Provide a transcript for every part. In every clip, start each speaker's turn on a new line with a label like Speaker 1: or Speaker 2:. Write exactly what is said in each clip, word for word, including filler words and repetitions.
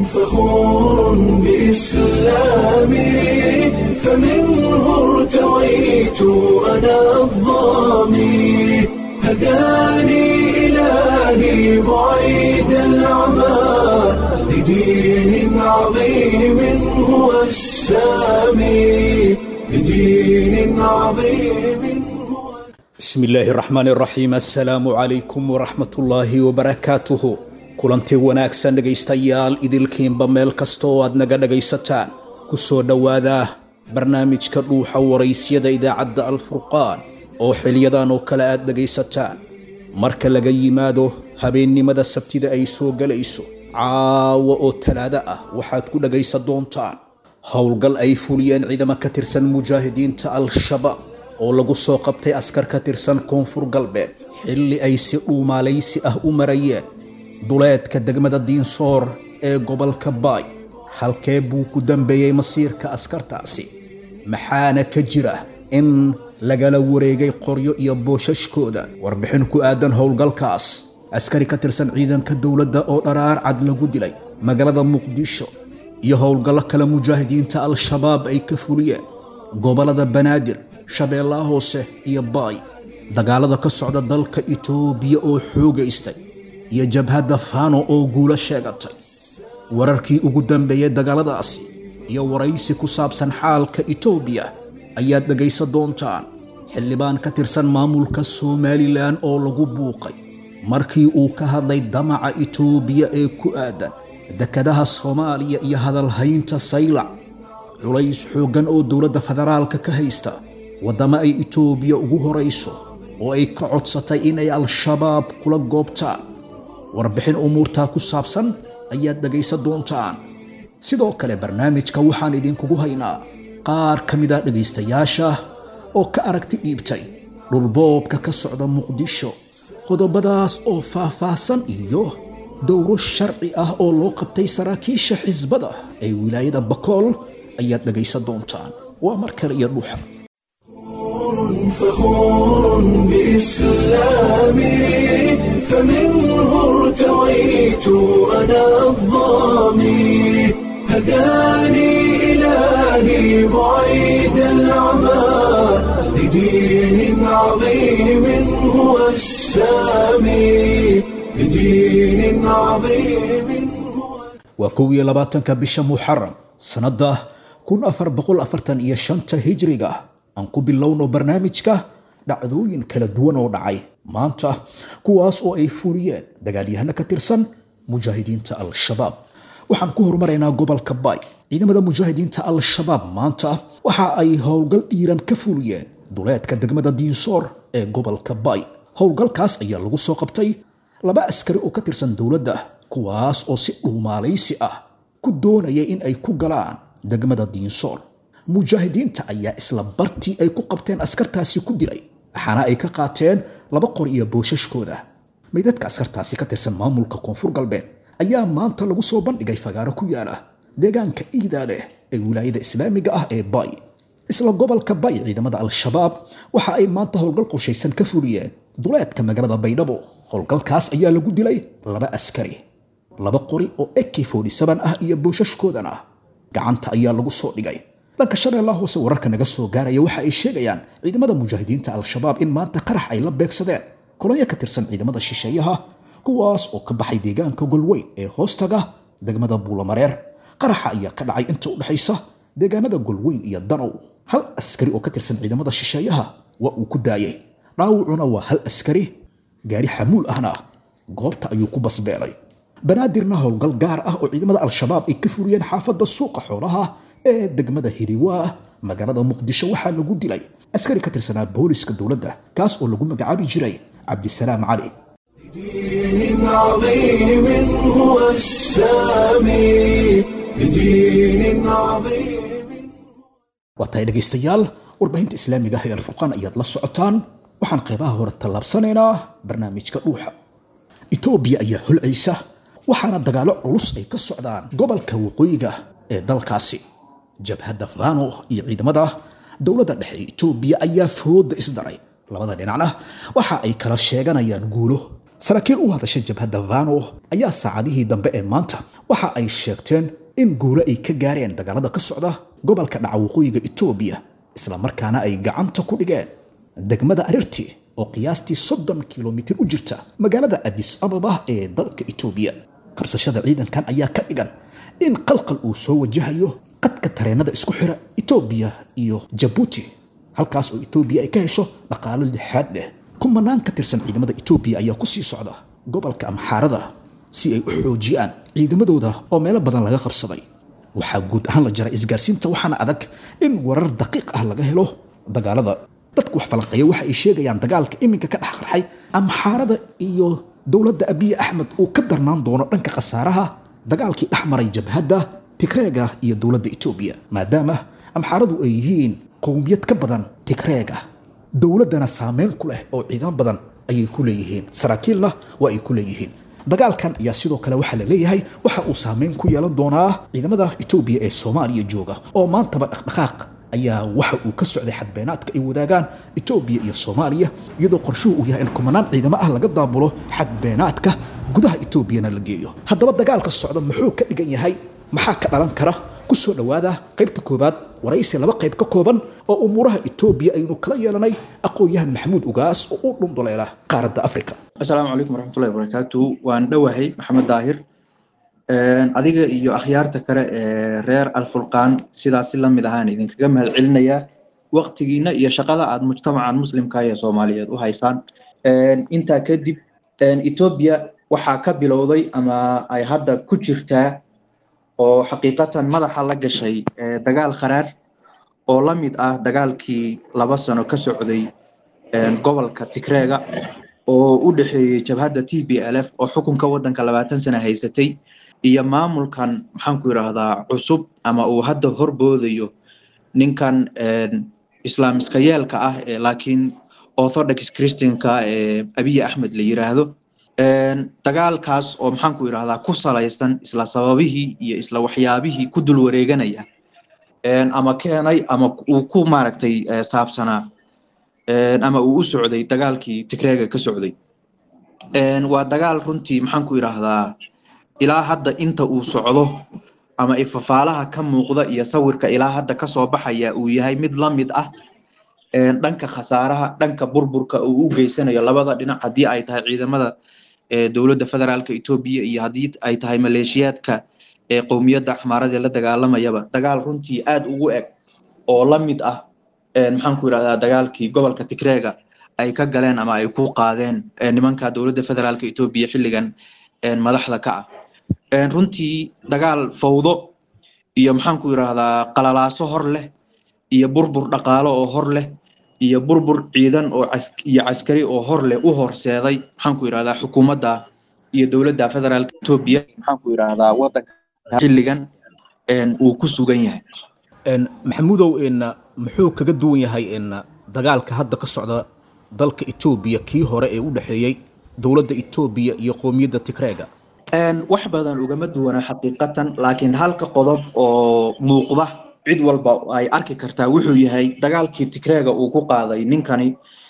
Speaker 1: فخور بإسلامي فمنه ارتويت أنا الضامي هداني إلهي بعيد العمى لدين عظيم هو السامي لدين عظيم هو.
Speaker 2: بسم الله الرحمن الرحيم. السلام عليكم ورحمة الله وبركاته. kulanti wanaagsan dhagaystayaal idilkiinba meel kasta oo aad naga dhagaysataan ku soo dhawaada barnaamijka dhuuxa waraysyada idaacadda Al-Furqaan oo xiliyadan oo kala aad dhagaysataan marka laga yimaado habeennimada sabtida ay soo galayso caawa oo talaada ah waxaad ku dhagaysan doontaan howlgal ay fuliyeen ciidamo ka tirsan mujaahidiinta Al-Shabaab oo lagu soo qabtay askar ka tirsan koonfur galbeed xilli ay si dhuumaalaysi ah u marayeen duleedka degmada Diinsoor ee gobolka Baay. halkee buu ku dambeeyay masiirka askartaasi maxaana ka jira in lagala wareegay qoryo iyo boosashkooda warbixin ku aadan howlgalkaas askari ka tirsan ciidanka dawladda oo dharaar cad lagu dilay magaalada Muqdisho iyo howlgallo kale mujaahidiinta Al-Shabaab ay ka fuliyeen gobolada Banaadir, Shabeellaha Hoose iyo Baay. dagaalada ka socda dalka Itoobiya oo xoogaystay iyo jabhadda Faano oo guulo sheegatay wararkii ugu dambeeyay dagaaladaasi iyo waraysi ku saabsan xaalka Itoobiya ayaad dhagaysan doontaan. xildhibaan ka tirsan maamulka Somaliland oo lagu buuqay markii uu ka hadlay damaca Itoobiya ee ku aadan dekadaha Soomaaliya iyo hadalhaynta Saylac. culays xoogan oo dowladda federaalka ka haysta wadama ay Itoobiya ugu horayso oo ay ka codsatay inay Al-Shabaab kula goobtaan warbixin umuurta ku saabsan ayaad dhagaysan doontaan. sidoo kale barnaamijka waxaan idinkugu haynaa qaar ka mid ah dhagaystayaasha oo ka aragti dhiibtay dhulboobka ka socda Muqdisho qodobadaas oo faahfaahsan iyo dowro sharci ah oo loo qabtay saraakiisha xisbada ee wilaayada Bakool ayaad dhagaysan doontaan. waa mar kale iyo dhuuxa.
Speaker 1: فخور بإسلامي فمنه ارتويت أنا الضامي هداني إلهي بعيد العمى لدين عظيم هو السامي لدين عظيم هو.
Speaker 2: وكوي لباتنك بش محرم سنده كن أفر بقول أفرتن يشنت هجريغا aan ku bilowno barnaamijka dhacdooyin kala duwan oo dhacay maanta kuwaas oo ay fuliyeen dagaalyahano ka tirsan mujaahidiinta Al-Shabaab. waxaan ku hormaraynaa gobolka Baay. ciidamada mujaahidiinta Al-Shabaab maanta waxa ay howlgal dhiiran ka fuliyeen duleedka degmada Diinsoor ee gobolka Baay. howlgalkaas ayaa lagu soo qabtay laba askari oo ka tirsan dawladda kuwaas oo si dhuumaalaysi ah ku doonayay in ay ku galaan degmada Diinsoor. mujaahidiinta ayaa isla bartii ay ku qabteen askartaasi ku dilay waxaana ay ka qaateen laba qor iyo boosashkooda. meydadka askartaasi ka tirsan maamulka koonfur galbeed ayaa maanta lagu soo bandhigay fagaaro ku yaala deegaanka Iidaale ee wilaayada islaamiga ah ee Baay. isla gobolka Baay ciidamada Al-Shabaab waxa ay maanta howlgal qorshaysan ka fuliyeen duleedka magaalada Baydhabo. howlgalkaas ayaa lagu dilay laba askari, laba qori oo A K forty seven ah iyo boosashkoodana gacanta ayaa lagu soo dhigay. dhanka Shabeellaha Hoose wararka naga soo gaaraya waxa ay sheegayaan ciidamada mujaahidiinta Al-Shabaab in maanta qarax ay la beegsadeen kolonyo ka tirsan ciidamada shisheeyaha kuwaas oo ka baxay deegaanka Golweyn ee hoostaga degmada Buulamareer. qaraxa ayaa ka dhacay inta u dhaxaysa deegaanada Golweyn iyo Danow. hal askari oo ka tirsan ciidamada shisheeyaha waa uu ku daayay, dhaawacuna waa hal askari gaari xamuul ahna goobta ayuu ku basbeelay. Banaadirna howlgal gaar ah oo ciidamada Al-Shabaab ay ka furiyeen xaafadda suuqa xoolaha ee degmada Hiriwaa magaalada Muqdisho waxaa lagu dilay askari ka tirsanaa booliska dawladda kaas oo lagu magacaabi jiray Cabdisalaam Cali.
Speaker 1: لدين عظيم هو السامي لدين عظيم.
Speaker 2: waatay dhagaystayaal warbaahinta islaamiga ah ee Al-Furqaan ayaad la socotaan. waxaan qaybaha hore tallaabsanaynaa barnaamijka dhuuxa. Itoobiya ayaa hulcaysa waxaana dagaalo culus ay ka socdaan gobolka waqooyiga ee dalkaasi. jabhadda Faano iyo ciidamada dawladda dhexe Itoobiya ayaa fooda isdaray labada dhinacna waxa ay kala sheeganayaan guulo saraakiil u hadashay jabhadda Fano ayaa saacadihii dambe ee maanta waxa ay sheegteen in guulo ay ka gaareen dagaalada ka socda gobolka dhaca waqooyiga Itoobiya isla markaana ay gacanta ku dhigeen degmada Arirti oo qiyaastii soddon kiiloomitir u jirta magaalada Addis Ababa ee dalka Itoobiya. qabsashada ciidankan ayaa ka dhigan in qalqal uu soo wajahayo qadka tareenada isku xira Itoobiya iyo Djibouti halkaas oo Itoobiya ay ka hesho dhaqaale lixaad leh. kumanaan ka tirsan ciidamada Itoobiya ayaa ku sii socda gobolka Amxaarada si ay u xoojiyaan ciidamadooda oo meelo badan laga qabsaday. waxaa guud ahaan la jaray isgaarsiinta waxaana adag in warar daqiiq ah laga helo dagaalada. dadku wax falanqeeya waxa ay sheegayaan dagaalka iminka ka dhex qarxay Amxaarada iyo dowladda Abiy Ahmed uu ka darnaan doono dhanka khasaaraha dagaalkii dhex maray jabhadda Tigreega iyo dowladda Itoobiya maadaama Amxaaradu ay yihiin qowmiyad ka badan Tigreega dowladana saameyn ku leh oo ciidan badan ayay ku leeyihiin saraakiilna waa ay ku leeyihiin. dagaalkan ayaa sidoo kale waxa la leeyahay waxa uu saameyn ku yeelan doonaa ciidamada Itoobiya ee Soomaaliya jooga oo maantaba dhaqdhaqaaq ayaa waxa uu ka socday xadbeenaadka ay wadaagaan Itoobiya iyo Soomaaliya iyadoo qorshuhu uu yahay in kumanaan ciidamo ah laga daabulo xadbeenaadka gudaha Itoobiyana la geeyo. haddaba dagaalka socda muxuu ka dhigan yahay maxaa ka dhalan kara ku soo dhawaada qaybta koobaad waraysi laba qayb ka kooban oo umuraha Itoobiya aynu kala yeelanay aqoonyahan Maxamuud Ugaas oo u dhunduleela qaaradda Afrika.
Speaker 3: Assalaamu calaykum waraxmatullaahi wabarakaatuh. waan dhawahay Maxamed Daahir adiga iyo akhyaarta kale ee reer Alfurqaan sidaas la mid ahaan idinkaga mahad celinaya waqtigiina iyo shaqada aad mujtamacan muslimka ee Soomaaliyeed u haysaan. inta kadib Itoobiya waxaa ka bilowday ama ay hadda ku jirtaa oo xaqiiqatan madaxa la gashay dagaal qaraar oo la mid ah dagaalkii laba sano ka socday gobolka Tigreega oo u dhaxeeyay jabhadda T P L F oo xukunka wadanka labaatan sano haysatay iyo maamulkan maxaan ku yiraahdaa cusub ama uu hadda horboodayo ninkan islaamiska yeelka ah ee laakiin orthodox christianka ee Abiy Ahmed la yiraahdo. dagaalkaas oo maxaan ku yiraahdaa ku salaysan isla sababihii iyo isla waxyaabihii ku dul wareeganaya ama keenay ama uu ku maaragtay saabsanaa ama uu u socday dagaalkii Tigreega ka socday. waa dagaal runtii maxaan ku yiraahdaa ilaa hadda inta uu socdo ama ifafaalaha ka muuqda iyo sawirka ilaa hadda ka soo baxaya uu yahay mid la mid ah dhanka khasaaraha dhanka burburka uu u geysanayo labada dhinac haddii ay tahay ciidamada dowladda federaalka Itoobiya iyo haddii ay tahay maleeshiyaadka ee qowmiyadda Axmaarada la dagaalamayaba dagaal runtii aad ugu eg oo la mid ah maxaan ku yiraahdaa dagaalkii gobolka Tigreega ay ka galeen ama ay ku qaadeen nimanka dowladda federaalka Itoobiya xilligan madaxda ka ah. runtii dagaal fawdo iyo maxaan ku yiraahdaa qalalaaso hor leh iyo burbur dhaqaale oo hor leh iyo burbur ciidan oo iyo askari oo hor leh u horseeday maxaan ku yiraahdaa xukuumadda iyo dowladda federaalka Itoobiya maxaan ku yiraahdaa wadanka xilligan uu ku sugan yahay.
Speaker 2: maxamuudow in muxuu kaga duwan yahay in dagaalka hadda ka socda dalka Itoobiya kii hore ee u dhaxeeyay dowladda Itoobiya iyo qowmiyadda Tigreega?
Speaker 3: wax badan ugama duwana xaqiiqatan laakiin halka qodob oo muuqda cid walba ay arki kartaa wuxuu yahay dagaalkii Tigreega uu ku qaaday ninkani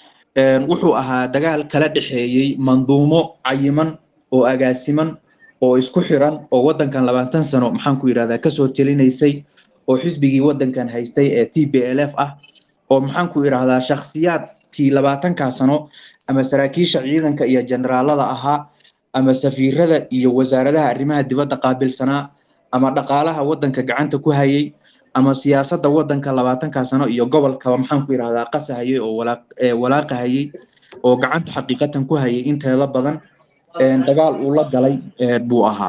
Speaker 3: wuxuu ahaa dagaal kala dhaxeeyay manduumo cayiman oo agaasiman oo isku xiran oo wadankan labaatan sano maxaan ku yiraahdaa ka soo talinaysay oo xisbigii wadankan haystay ee T P L F ah oo maxaan ku yiraahdaa shakhsiyaadkii labaatan ka sano ama saraakiisha ciidanka iyo generaalada ahaa ama safiirada iyo wasaaradaha arrimaha dibadda qaabilsanaa ama dhaqaalaha wadanka gacanta ku hayay ama siyaasadda wadanka labaatan ka sano iyo gobolka maxaan ku yiraahdaa qasahayay oo walaaqahayay oo gacanta xaqiiqatan ku hayay inteeda badan dagaal uu la galay buu ahaa.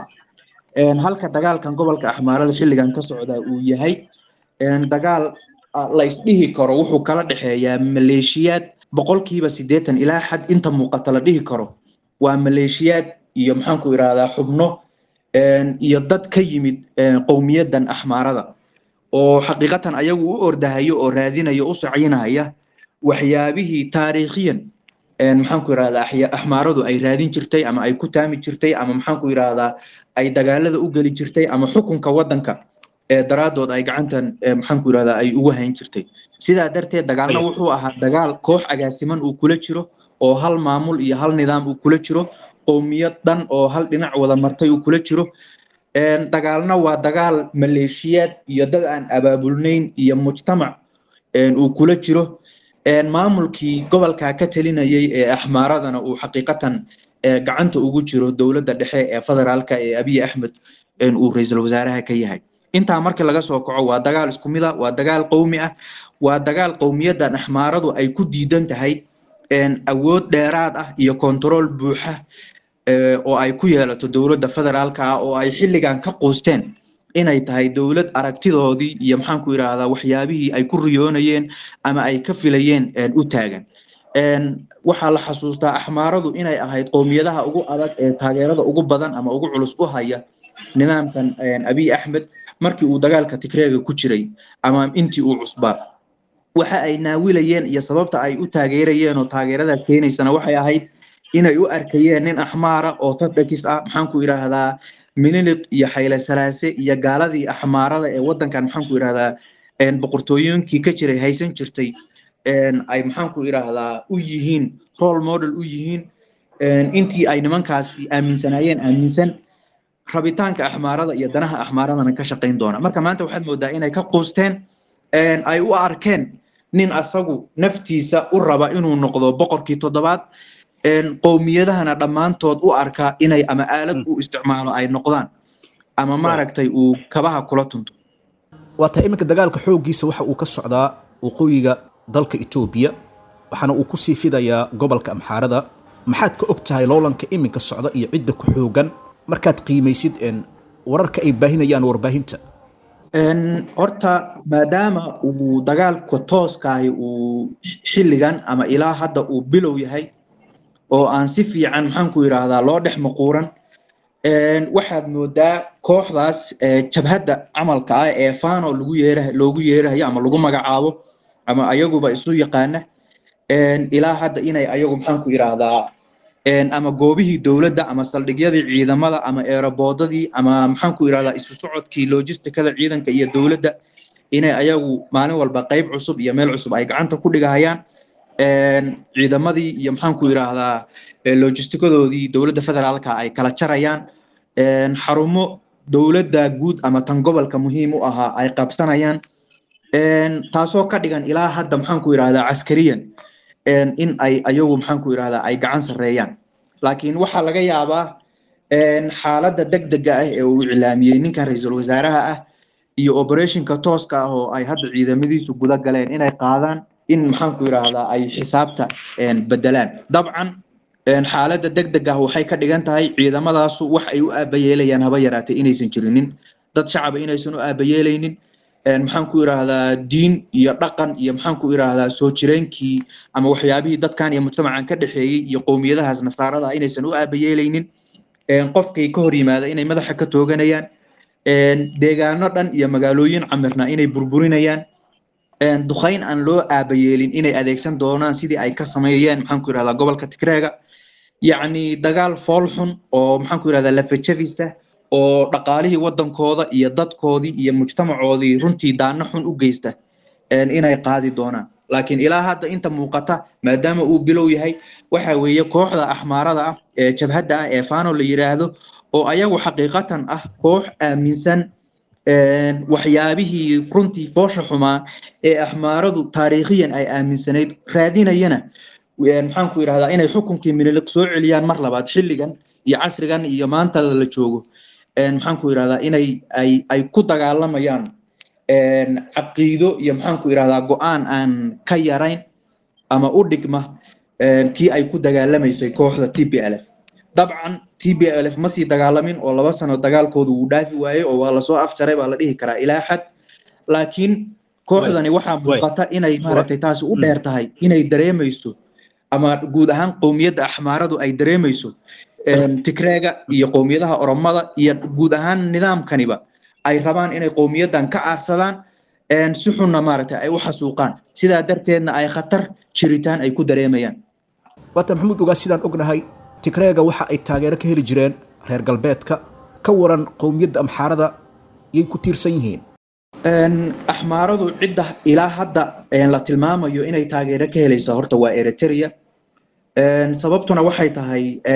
Speaker 3: halka dagaalkan gobolka Axmaarada xilligan ka socda uu yahay dagaal la isdhihi karo wuxuu kala dhaxeeyaa maleeshiyaad boqolkiiba siddeetan ilaa xad inta muuqata la dhihi karo waa maleeshiyaad iyo maxaan ku yiraahdaa xubno iyo dad ka yimid qowmiyaddan Axmaarada oo xaqiiqatan ayagu u ordahayo oo raadinayo u sacinaya waxyaabihii taariikhiyan maxaan ku yiraahdaa Axmaaradu ay raadin jirtay ama ay ku taami jirtay ama maxaan ku yiraahdaa ay dagaalada u gali jirtay ama xukunka wadanka ee daraadood ay gacantan maxaan ku yiraahdaa ay ugu hayn jirtay. sidaa darteed dagaalna wuxuu ahaa dagaal koox agaasiman uu kula jiro oo hal maamul iyo hal nidaam uu kula jiro qowmiyad dhan oo hal dhinac wada martay uu kula jiro dagaalna waa dagaal maleeshiyaad iyo dad aan abaabulnayn iyo mujtamac uu kula jiro maamulkii gobolka ka talinayay ee axmaaradana uu xaqiiqatan gacanta ugu jiro dowladda dhexe ee federaalka ee Abiy Ahmed uu ra'iisul wasaaraha ka yahay inta marka laga soo kaco waa dagaal isku mid ah waa dagaal qowmi ah waa dagaal qowmiyadan axmaaradu ay ku diidan tahay awood dheeraad ah iyo control buuxa oo ay ku yeelato dowladda federaalka ah oo ay xilligan ka qoosteen inay tahay dowlad aragtidoodii iyo maxaan ku yiraahdaa waxyaabihii ay ku riyoonayeen ama ay ka filayeen u taagan waxaa la xasuustaa axmaaradu inay ahayd qowmiyadaha ugu adag ee taageerada ugu badan ama ugu culus u haya nidaamkan Abiy Ahmed markii uu dagaalka Tigreega ku jiray ama intii uu cusbaa waxa ay naawilayeen iyo sababta ay u taageerayeen oo taageeradaas keenaysana waxay ahayd inay u arkayeen nin axmaara oo tadakis ah maxaan ku yiraahdaa Miniliq iyo Hayle Salaase iyo gaaladii axmaarada ee wadankan maxaan ku yiraahdaa boqortooyinkii ka jiray haysan jirtay ay maxaan ku yiraahdaa u yihiin role model u yihiin intii ay nimankaasi aaminsanayeen aaminsan rabitaanka axmaarada iyo danaha axmaaradana ka shaqeyn doona marka maanta waxaad moodaa inay ka qoosteen ay u arkeen nin asagu naftiisa u raba inuu noqdo boqorkii toddobaad qowmiyadahana dhammaantood u arka inay ama aalad u isticmaalo ay noqdaan ama maaragtay uu kabaha kula tunto
Speaker 2: waata iminka dagaalka xooggiisa waxa uu ka socdaa waqooyiga dalka Itoobiya waxaana uu ku sii fidayaa gobolka Amxaarada maxaad ka ogtahay loolanka iminka socda iyo cidda ku xoogan markaad qiimaysid in wararka ay baahinayaan warbaahinta
Speaker 3: horta maadaama uu dagaalka tooska ah uu xilligan ama ilaa hadda uu bilow yahay oo aan si fiican maxaan ku yiraahdaa loo dhex maquuran waxaad moodaa kooxdaas jabhadda camalka ah ee Fano lagu yeerahay loogu yeerahay ama lagu magacaabo ama ayaguba isu yaqaana ilaa hadda inay ayagu maxaan ku yiraahdaa ama goobihii dawladda ama saldhigyadii ciidamada ama eeraboodadii ama maxaan ku yiraahdaa isu socodkii logistikada ciidanka iyo dawladda inay ayagu maalin walba qayb cusub iyo meel cusub ay gacanta ku dhigahayaan ciidamadii iyo maxaan ku yiraahdaa logistikadoodii dawladda federaalka ay kala jarayaan xarumo dawladda guud ama tan gobolka muhiim u ahaa ay qabsanayaan taasoo ka dhigan ilaa hadda maxaan ku yiraahdaa askariyan in ay ayagu maxaan ku yiraahdaa ay gacan sareeyaan laakiin waxa laga yaabaa xaaladda degdega ah ee uu ilaamiyay ninka ra'iisul wasaaraha ah iyo operationka tooska ah oo ay hadda ciidamadiisu guda galeen inay qaadaan in maxaan ku yiraahdaa ay xisaabta bedelaan dabcan xaaladda degdega ah waxay ka dhigan tahay ciidamadaas wax ay u aabayeelayaan haba yaraatay inaysan jirinin dad shacab inaysan u aabayeelaynin maxaan ku yiraahdaa diin iyo dhaqan iyo maxaan ku yiraahdaa soo jireenkii ama waxyaabihii dadkan iyo mujtamacan ka dhaxeeyay iyo qowmiyadahaas nasaarada inaysan u aabayeelaynin qofkay ka hor yimaada inay madaxa ka tooganayaan deegaano dhan iyo magaalooyin camirna inay burburinayaan duqayn aan loo aabayeelin inay adeegsan doonaan sidii ay ka sameeyeen maxaan ku yiraahdaa gobolka Tigreega yacni dagaal fool xun oo maxaan ku yiraahdaa lafajabista oo dhaqaalihii wadankooda iyo dadkoodii iyo mujtamacoodii runtii daana xun u geysta inay qaadi doonaan laakiin ilaa hadda inta muuqata maadaama uu bilow yahay waxa weeye kooxda axmaarada ah ee jabhadda ah ee Fano la yiraahdo oo ayagu xaqiiqatan ah koox aaminsan waxyaabihii runtii foosha xumaa ee axmaaradu taariikhiyan ay aaminsanayd raadinayana maxaan ku yiraahdaa inay xukunkii Miniliq soo celiyaan mar labaad xilligan iyo casrigan iyo maanta la joogo maxaan ku yiraahdaa inay ay ay ku dagaalamayaan caqiido iyo maxaan ku yiraahdaa go'aan aan ka yarayn ama u dhigma kii ay ku dagaalamaysay kooxda T P L F dabcan T P L F ma sii dagaalamin oo laba sano dagaalkoodu uu dhaafi waayay oo waa la soo afjaray baa la dhihi karaa ilaa xad laakiin kooxdani waxa muuqata inay maaragtay taasi u dheer tahay inay dareemayso ama guud ahaan qowmiyadda axmaaradu ay dareemayso Tigreega iyo qowmiyadaha Oromada iyo guud ahaan nidaamkaniba ay rabaan inay qowmiyadan ka aarsadaan si xunna maaragtay ay u xasuuqaan sidaa darteedna ay khatar jiritaan ay ku dareemayaan
Speaker 2: wata maxamuud uga sidaan ognahay Tigreega waxa ay taageero ka heli jireen reer galbeedka ka waran qowmiyadda Amxaarada yay ku tiirsan yihiin
Speaker 3: axmaaradu cidda ilaa hadda la tilmaamayo inay taageero ka helayso horta waa Eritrea sababtuna waxay tahay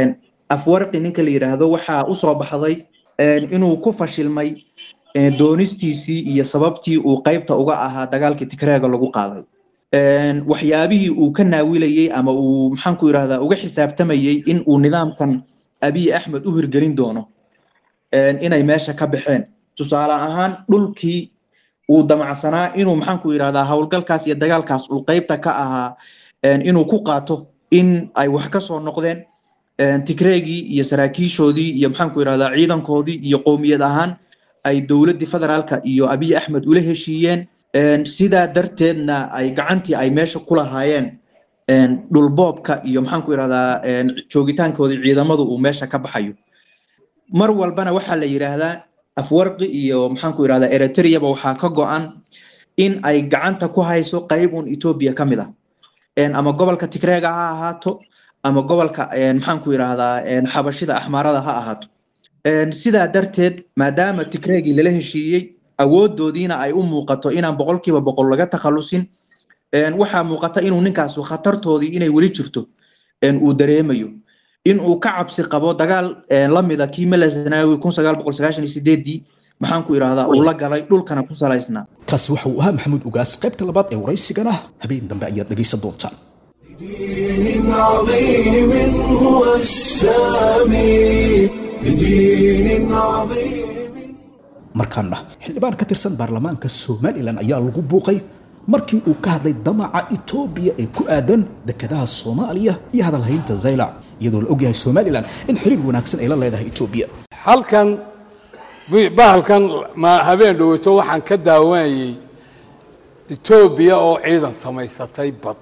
Speaker 3: afwarqi ninka la yiraahdo waxa u soo baxday inuu ku fashilmay doonistiisii iyo sababtii uu qaybta uga ahaa dagaalkii Tigreega lagu qaaday waxyaabihii uu ka naawilayay ama uu maxaan ku yiraahdaa uga xisaabtamayay in uu nidaamkan Abiy Ahmed u hirgelin doono inay meesha ka baxeen tusaale ahaan dhulkii uu damacsanaa inuu maxaan ku yiraahdaa hawlgalkaas iyo dagaalkaas uu qaybta ka ahaa inuu ku qaato in ay wax ka soo noqdeen Tigreegii iyo saraakiishoodii iyo maxaan ku yiraahdaa ciidankoodii iyo qoomiyad ahaan ay dawladda federaalka iyo Abiy Ahmed ula heshiiyeen sida darteedna ay gacantii ay meesha ku lahaayeen dhulboobka iyo maxaan ku yiraahdaa joogitaankoodii ciidamadu uu meesha ka baxayo mar walbana waxa la yiraahdaa afwarqi iyo maxaan ku yiraahdaa Eritrea waxa ka go'an in ay gacanta ku hayso qayb un Ethiopia kamid ah ama gobolka Tigreega ha ahaato ama gobolka maxaan ku yiraahdaa xabashida axmaarada ha ahaato sida darteed maadaama Tigreegi la heshiiyay awoodoodiina ay u muuqato inaan boqolkiiba boqol laga takhalusin waxa muuqata inuu ninkaas khatartoodii inay wali jirto uu dareemayo in uu ka cabsi qabo dagaal la mid ah kii Melasanawi kun sagaal boqol sagaashan iyo sideed maxaan ku yiraahdaa uu la galay dhulkana ku salaysnaa
Speaker 2: kaas waxa uu ahaa Maxamuud Ugaas qaybta labaad ee waraysigana habeen dambe ayaad dhageysan doontaan
Speaker 1: دين عظيم هو السامي بدين عظيم
Speaker 2: markaana xildhibaan ka tirsan baarlamaanka Soomaaliland ayaa lagu buuqay markii uu ka hadlay damaca Itoobiya ee ku aadan dekedaha Soomaaliya iyo hadal haynta Zaylac iyadoo la ogyahay Soomaaliland in xiriir wanaagsan ay la leedahay Itoobiya
Speaker 4: halkan bahalkan ma habeen dhawaato waxaan ka daawanayay Itoobiya oo ciidan samaysatay bad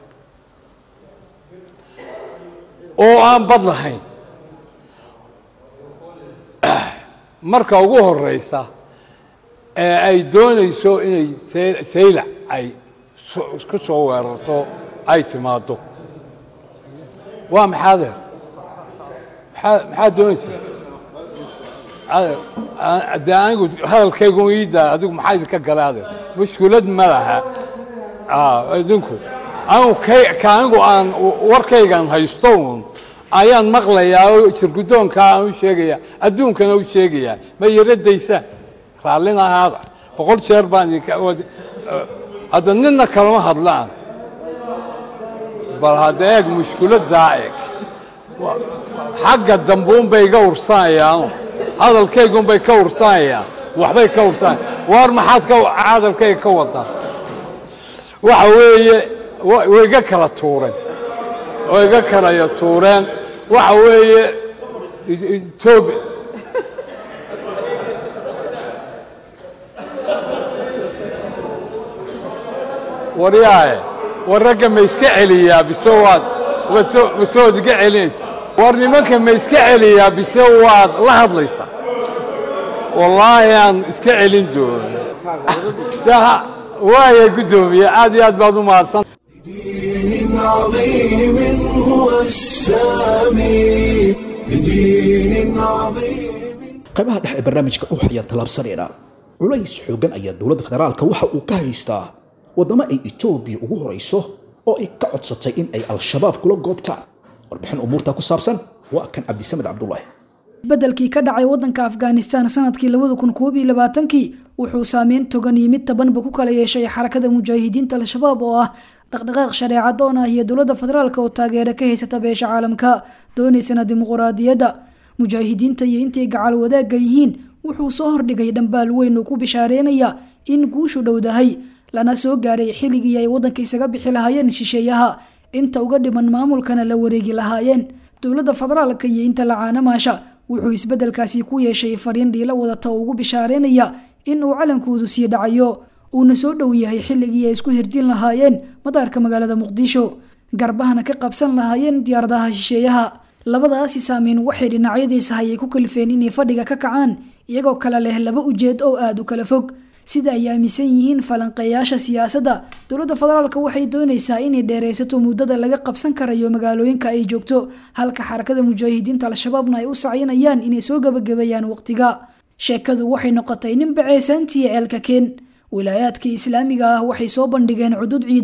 Speaker 4: oo aan bad lahayn marka ugu horeysa ee ay doonayso inay Zaylac ay ku soo weerarto ay timaado waa maxaadeer maxaa doonaysa adeer anigu hadalkaygu iida adigu maxaa idinka galaadeer mushkilad ma laha idinku anigu anigu aan warkaygan haysto un ayaan maqlayaa oo jirgudoonka aan u sheegayaa adduunkana u sheegayaa ma yaradaysa raallina ahaada boqol jeer baan idinka hadda ninna kalama hadlaan bal hadda eeg mushkiladdaa eeg xagga dambuunbay iga ursanayaan hadalkaygunbay ka ursanayaan waxbay ka ursanayaan waar maxaad ka hadalkayga ka wadaan waxa weeye way iga kala tuureen way iga kalaya tuureen waxa weeye Itoobiya wariyaaye warragga ma iska celiyaa bise waad wasood iga celinaysa war nimanka ma iska celiyaa bise waad la hadlaysa wallaahi aan iska celin doono waaya guddoomiye aad iyo aad baad u mahadsan
Speaker 1: دين عظيم هو السامي بدين عظيم
Speaker 2: qaybaha dhexe ee barnaamijka u xayaan talaabsanayna culays xoogan ayaa dawladda federaalka waxa uu ka haystaa wadamo ay Itoobiya ugu horeyso oo ay ka codsatay in ay al-shabaab kula goobtaan warbixin umuurta ku saabsan waa kan Cabdisamed Cabdullaahi
Speaker 5: beddelkii ka dhacay wadanka Afghanistan sanadkii laba kun koob iyo labaatan wuxuu saameyn togan yimid tabanba ku kala yeeshay xarakada mujaahidiinta al-shabaab oo ah dhaqdhaqaaq shareecadoon ah iyo dawladda federaalka oo taageero ka haysata beesha caalamka doonaysana dimuqraadiyadda mujaahidiinta iyo intay gacal wadaagga yihiin wuxuu soo hordhigay dhambaal weyn oo ku bishaareynaya in guushu dhowdahay lana soo gaaray xilligii ay wadanka isaga bixi lahaayeen shisheeyaha inta uga dhiman maamulkana la wareegi lahaayeen dawladda federaalka iyo inta la caanamaasha wuxuu isbedelkaasi ku yeeshay fariin dhiila wadata oo ugu bishaareynaya in uu calankoodu sii dhacayo uuna soo dhow yahay xilligii ay isku hirdin lahaayeen madaarka magaalada Muqdisho garbahana ka qabsan lahaayeen diyaaradaha shisheeyaha labadaasi saameyn waxay dhinacyadiisa hayay ku kalfeen inay fadhiga ka kacaan iyagoo kala leh laba ujeed oo aad u kala fog sida ay aaminsan yihiin falanqeeyaasha siyaasadda dawladda federaalka waxay doonaysaa inay dheereysato muddada laga qabsan karayo magaalooyinka ay joogto halka xarakada mujaahidiinta al-shabaabna ay u sacinayaan inay soo gabagabeeyaan waqtiga sheekadu waxay noqotay nin baceysantii ceelka keen wilaayaadka islaamiga ah waxay soo bandhigeen cudud ciidan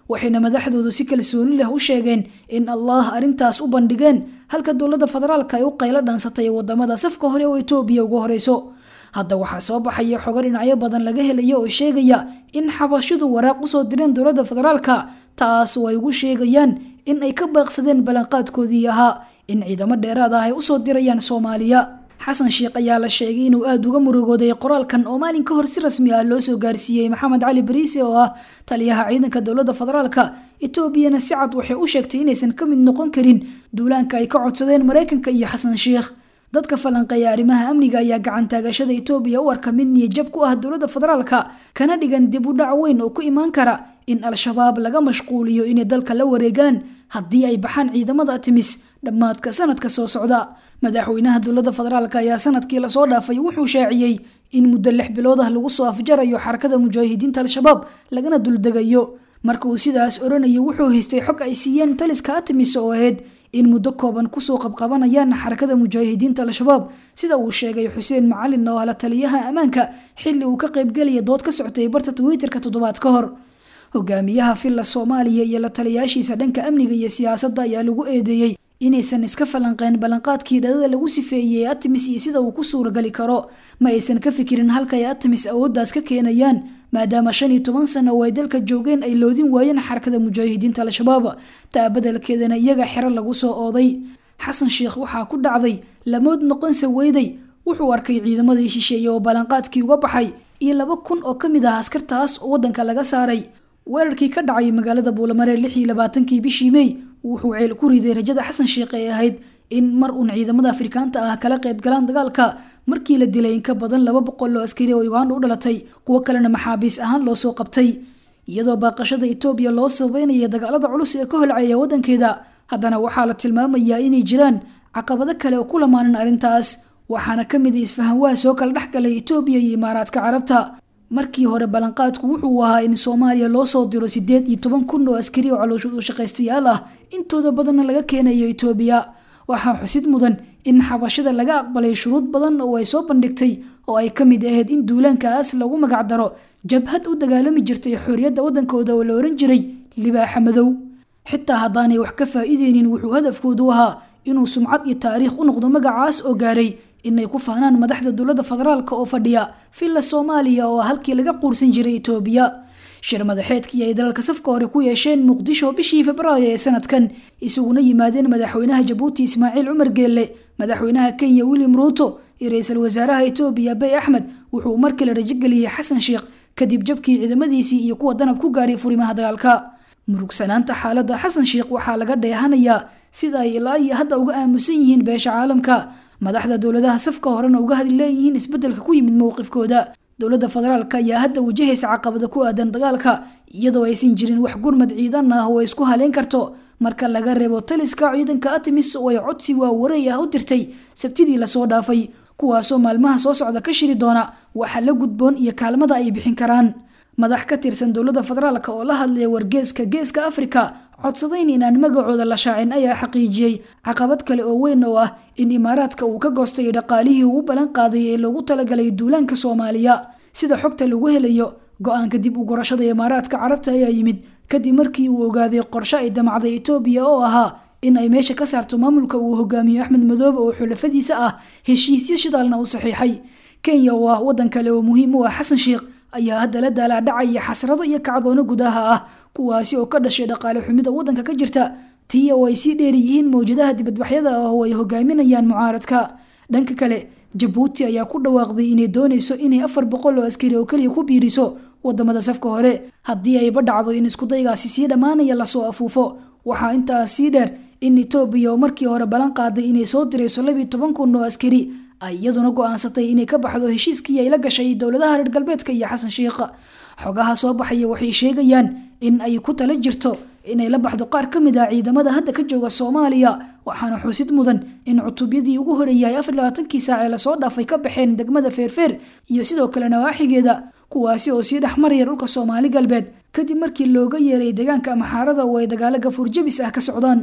Speaker 5: waxayna madaxdoodu si kalsooni leh u sheegeen in allah arrintaas u bandhigeen halka dowladda federaalka ay u qaylo dhansatay wadamada safka hore oo Itoobiya ugu horeyso. hadda waxaa soo baxaya xogo dhinacyo badan laga helayo oo sheegaya in xabashidu waraaq u soo direen dowladda federaalka taas oo ay ugu sheegayaan in ay ka baaqsadeen ballanqaadkoodii ahaa in ciidamo dheeraad ah ay u soo dirayaan Soomaaliya. xasan sheekh ayaa la sheegay inuu aad uga murugooday qoraalkan oo maalin ka hor si rasmi ah loo soo gaarsiiyay Maxamed Cali Bariise oo ah taliyaha ciidanka dowladda federaalka. Itoobiyana si cad waxay u sheegtay inaysan ka mid noqon karin duulaanka ay ka codsadeen Mareykanka iyo xasan sheekh. dadka falanqeeya arrimaha amniga ayaa gacan taagashada Itoobiya u arka mid niyad jab ku ah dowladda federaalka kana dhigan dib u dhac weyn oo ku imaan kara in al-shabaab laga mashquuliyo inay dalka la wareegaan haddii ay baxaan ciidamada Artemis dhammaadka sanadka soo socda. madaxweynaha dowladda federaalka ayaa sanadkii la soo dhaafay wuxuu shaaciyay in muddo lix bilood ah lagu soo afjarayo xarakada mujaahidiinta al-shabaab lagana duldegayo. marka uu sidaas oranayay wuxuu haystay xog ay siiyeen taliska Artemis oo ahayd in muddo kooban kusoo qabqabanayaan xarakada mujaahidiinta al-shabaab sida uu sheegay Xuseen Macalin oo la taliyaha amaanka xilli uu ka qayb galay dood ka socotay barta Twitterka toddobaad ka hor. hogaamiyaha filla Soomaaliya iyo la taliyaashiisa dhanka amniga iyo siyaasadda ayaa lagu eedeeyay inaysan iska falanqeen ballanqaadkii dhadada lagu sifeeyay Artemis iyo sida uu ku suuragali karo ma aysan ka fikirin halka ay Artemis awooddaas ka keenayaan maadaama shan iyo toban sano oo ay dalka joogeen ay loodin waayeen xarakada mujaahidiinta al-shabaab taa beddelkeedana iyaga xiro lagu soo ooday. xasan sheekh waxaa ku dhacday lamood noqon saweyday wuxuu arkay ciidamadii shisheeye oo ballanqaadkii uga baxay iyo laba kun oo ka mid ah askartaas oo waddanka laga saaray. weerarkii ka dhacay magaalada Buulamare lix iyo labaatankii bishii May wuxuu ceel ku riday rajada xasan sheekh ee ahayd in mar uu ciidamada Afrikaanta ah kala qayb galaan dagaalka markii la dilay in ka badan laba boqol oo askari oo Uganda u dhalatay kuwa kalena maxaabiis ahaan loo soo qabtay. iyadoo baaqashada Itoobiya loo sameeyay dagaalada culus ee ka holcaya wadankeeda haddana waxaa la tilmaamayaa inay jiraan caqabado kale oo ku lamaanan arrintaas waxaana ka mid ah isfahan waa soo kala dhaxgalay Itoobiya iyo Imaaraadka Carabta. markii hore ballanqaadku wuxuu ahaa in Soomaaliya loo soo diro sideed iyo toban kun oo askari oo caloosho u shaqaystayaal ah intooda badan laga keenayo Itoobiya. waxaa xusid mudan in xabashada laga aqbalay shuruud badan oo ay soo bandhigtay oo ay ka mid ahayd in duulaankaas lagu magac daro jabhad u dagaalami jirtay xorriyadda wadankooda oo la oran jiray libaaxa madow. xitaa haddaanay wax ka faa'iideynin wuxuu hadafkoodu ahaa inuu sumcad iyo taariikh u noqdo magacaas oo gaaray inay ku faanaan madaxda dowladda federaalka oo fadhiya filla Soomaaliya oo halkii laga quursan jiray Itoobiya. shir madaxeedkii ay dalalka safka hore ku yeesheen Muqdisho bishii Febraayo ee sanadkan isuguna yimaadeen madaxweynaha Jabuuti Ismaaciil Cumar Geelle, madaxweynaha Kenya William Ruto iyo ra'iisul wasaaraha Itoobiya Abiy Ahmed wuxuu markii la rajageliyay xasan sheekh kadib jabkii ciidamadiisii iyo kuwa danab ku gaaray furimaha dagaalka. murugsanaanta xaaladda xasan sheekh waxaa laga dheehanayaa sida ay ilaa iyo hadda uga aamusan yihiin beesha caalamka madaxda dowladaha safka horena uga hadli leeyihiin isbeddelka ku yimid mowqifkooda. dowladda federaalka ayaa hadda wajahaysa caqabado ku aadan dagaalka iyadoo aysan jirin wax gurmad ciidan ah oo isku haleyn karto marka laga reebo taliska ciidanka Artemis oo ay codsi waa wareey ah u dirtay sabtidii la soo dhaafay kuwaasoo maalmaha soo socda ka shiri doona waxa la gudboon iyo kaalmada ay bixin karaan. madax ka tirsan dowladda federaalka oo la hadlay wargeeska geeska Afrika codsadayn inaan magacooda la shaacin ayaa xaqiijiyay caqabad kale oo weyn oo ah in Imaaraadka uu ka goostay dhaqaalihii uu balan qaaday ee lagu talagalay duulaanka Soomaaliya. sida xogta lagu helayo go'aanka dib u gurashada Imaaraadka Carabta ayaa yimid kadib markii uu ogaaday qorshe ay damacday Itoobiya oo ahaa in ay meesha ka saarto maamulka uu hogaamiyo Axmed Madoobe oo xulafadiisa ah heshiisyo shidaalna u saxiixay. Kenya waa wadan kale oo muhiim u ah xasan sheekh ayaa hadda la daalaa dhacay xasrado iyo kacdoono gudaha ah kuwaasi oo ka dhashay dhaqaale xumida wadanka ka jirta tii oo ay sii dheer yihiin mowjadaha dibadbaxyada ah oo ay hogaaminayaan mucaaradka. dhanka kale Jabuuti ayaa ku dhawaaqday inay doonayso inay afar boqol oo askari oo kaliya ku biiriso wadamada safka hore haddii ay badhacdo in isku daygaasi sii dhamaanaya la soo afuufo. waxaa intaas sii dheer in Itoobiya oo markii hore balan qaaday inay soo dirayso laba iyo toban kun oo askari ay iyaduna go'aansatay inay ka baxdo heshiiskii ay la gashay dowladaha reer galbeedka iyo xasan sheekh. xogaha soo baxaya waxay sheegayaan in ay ku tala jirto inay la baxdo qaar ka mid ah ciidamada hadda ka jooga Soomaaliya waxaana xusid mudan in cutubyadii ugu horeeyay afar iyo labaatan saac ee la soo dhaafay ka baxeen degmada Feerfeer iyo sidoo kale nawaaxigeeda kuwaasi oo sii dhaxmaraya dhulka Soomaali galbeed kadib markii looga yeeray deegaanka Maxaarada oo ay dagaalo gafuur jabis ah ka socdaan.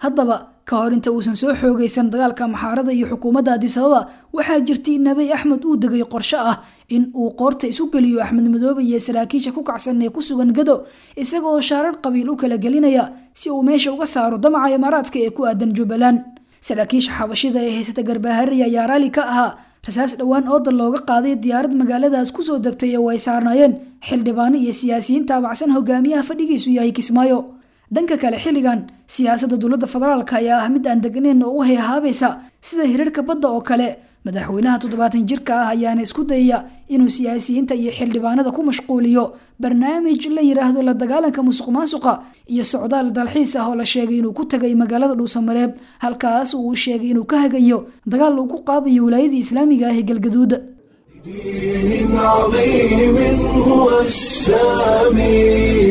Speaker 5: haddaba ka hor inta uusan soo xoogaysan dagaalka maxaarada iyo xukuumadda Addis Ababa waxaa jirtay in Abiy Ahmed uu degay qorshe ah in uu qoorta isu geliyo Axmed Madoobe iyo saraakiisha ku kacsan ee ku sugan Gado isagoo shaarar qabiil u kala gelinaya si uu meesha uga saaro damaca Imaaraadka ee ku aadan Jubbaland. saraakiisha xabashida ee haysata Garbaharey ayaa raali ka ahaa rasaas dhawaan oo dal looga qaaday diyaarad magaaladaas ku soo degtay oo ay saarnaayeen xildhibaan iyo siyaasiyiin taabacsan hogaamiyaha fadhigiisu yahay Kismaayo. dhanka kale xilligan siyaasadda dowladda federaalka ayaa ah mid aan degnayn oo u hayhaabaysa sida hirarka badda oo kale. madaxweynaha toddobaatan jirka ah ayaana isku dayaya inuu siyaasiyiinta iyo xildhibaanada ku mashquuliyo barnaamij la yiraahdo la dagaalanka musuqmaasuqa iyo socdaal dalxiis ah oo la sheegay inuu ku tagay magaalada Dhuusamareeb halkaas uu sheegay inuu ka hagayo dagaal uu ku qaadayo wilaayada islaamiga ah ee Galgaduud.
Speaker 1: بدين عظيم هو السامي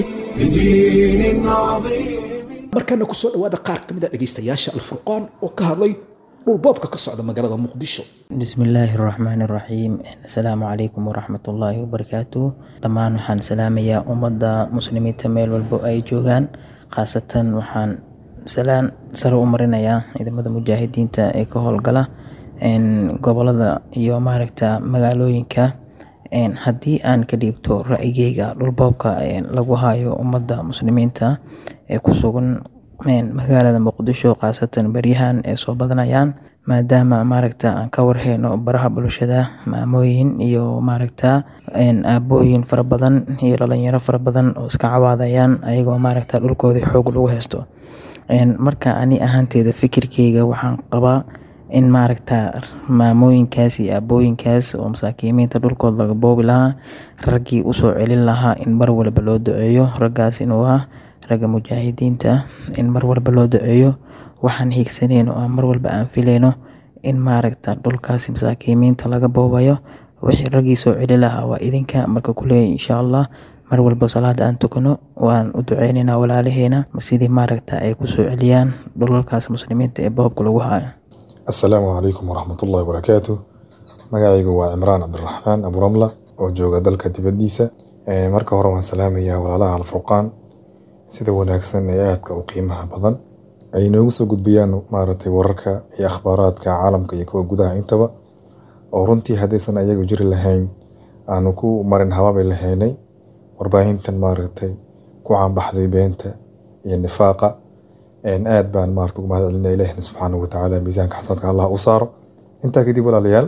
Speaker 1: بدين عظيم.
Speaker 2: markana ku soo dhawaada qaar ka mid ah dhageystayaasha Al-Furqaan oo ka hadlay dhulboobka ka socda magaalada Muqdisho.
Speaker 6: bismillaahi raxmaani raxiim. assalaamu calaykum waraxmatullaahi wabarakaatuh. dhammaan waxaan salaamayaa ummadda muslimiinta meel walbo ay joogaan, khaasatan waxaan salaan sare u marinayaa ciidamada mujaahidiinta ee ka howlgala gobolada iyo maaragta magaalooyinka. haddii aan ka dhiibto ra'yigeyga dhulboobka lagu hayo ummadda muslimiinta ee ku sugan magaalada Muqdisho, khaasatan baryahan ee soo badanayaan, maadaama maaragta aan ka warheyno baraha bulshada maamooyin iyo maaragta aabooyin fara badan iyo dhalinyaro fara badan oo iska cawaadayaan ayagoo maaragta dhulkoodii xoog lagu haysto. marka ani ahaanteeda fikirkeyga waxaan qabaa in maaragta maamooyinkaas iyo aabooyinkaas oo masaakiimiinta dhulkooda laga boobi lahaa, raggii usoo celin lahaa in mar walba loo duceeyo. raggaas inuu ah ragga mujaahidiinta, in mar walba loo duceeyo. waxaan hiigsanayno oo mar walba aan filayno in maaragta dhulkaasi masaakiimiinta laga boobayo. wixii raggii soo celin lahaa waa idinka. marka kuleey insha Allah mar walba salaada aan tukano waan u duceynaynaa walaalaheena sidii maaragta ay ku soo celiyaan dhulalkaas muslimiinta ee boobka lagu hayo.
Speaker 7: السلام عليكم ورحمة الله وبركاته. magacaygu waa Cimraan Cabdiraxmaan Abu Ramla oo jooga dalka dibadiisa. marka hore waan salaamayaa walaalaha Al-Furqaan sida wanaagsan ee aadka u qiimaha badan ay noogu soo gudbiyaan maaragtay wararka iyo akhbaaraadka caalamka iyo kuwa gudaha intaba, oo runtii haddaysan ayagu jiri lahayn aanu ku marin habaabay lahaynay warbaahintan maaragtay ku caanbaxday beenta iyo nifaaqa. aad baan maaragta ugu mahad celinaya Ilaahina subxaanahu wa tacaala miisaanka xasanaadka Allah u saaro. intaa kadib walaalayaal,